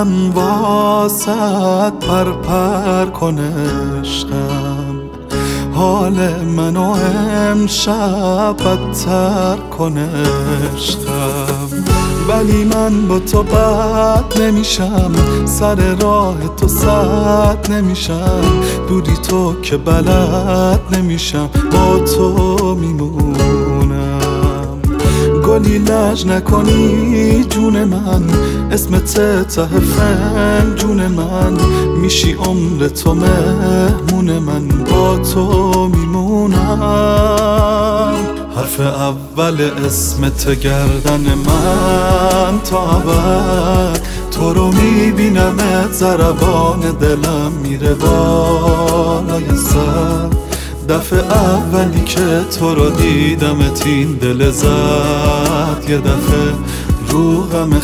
من واسد پر کنه عشقم، حال منو امشب بدتر کنه عشقم. ولی من با تو بد نمیشم، سر راه تو سد نمیشم، دوری تو که بلد نمیشم، با تو میمونم. گلی لج نکنی جون من، اسمت ته فنجون من، میشی عمر تو مهمون من، با تو میمونم. حرف اول اسمت گردن من تا ابد، تو رو میبینمت ضربان دلم میره بالای سر. دفعه اولی که تو رو دیدمت این دل زد یه دفعه رو غم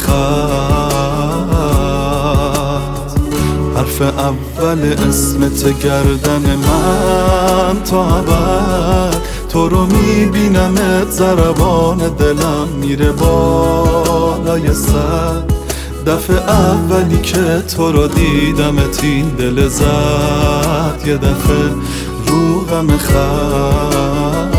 خط. حرف اول اسمت گردن من تا ابد، تو رو میبینمت ضربان دلم میره بالای سر. دفعه اولی که تو رو دیدمت این دل زد یه دفعه رو غم خط.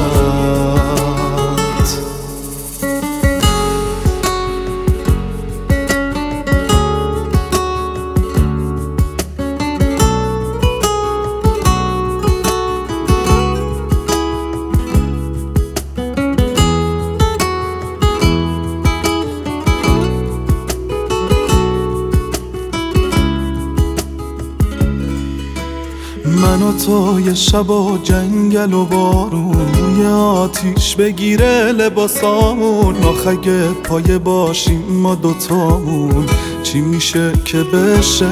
من و تو یه شب و جنگل و بارون، روی آتیش بگیره لباسامون، آخ اگه پایه باشیم ما دوتامون چی میشه که بشه؟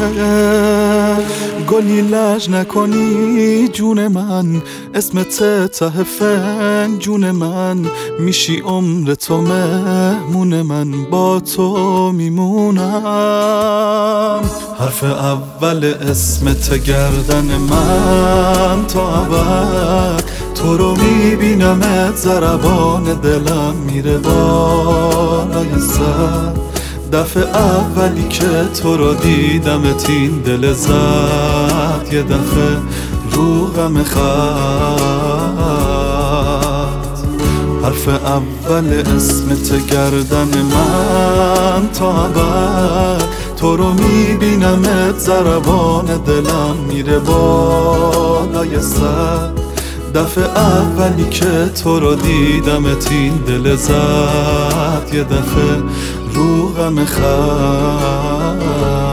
گلی لج نکنی جون من، اسمت ته فنجون من، میشی عمر تو مهمون من، با تو میمونم. حرف اول اسمت گردن من تا ابد، تو رو میبینمت ضربان دلم میره بالای سر. دفعه اولی که تو رو دیدمت این دل زد یه دفعه رو غم خط. حرف اول اسمت گردن من تا ابد، تو رو میبینمت ضربان دلم میره بالای سر. دفعه اولی که تو رو دیدمت این دل زد یه دفعه رو غم خط.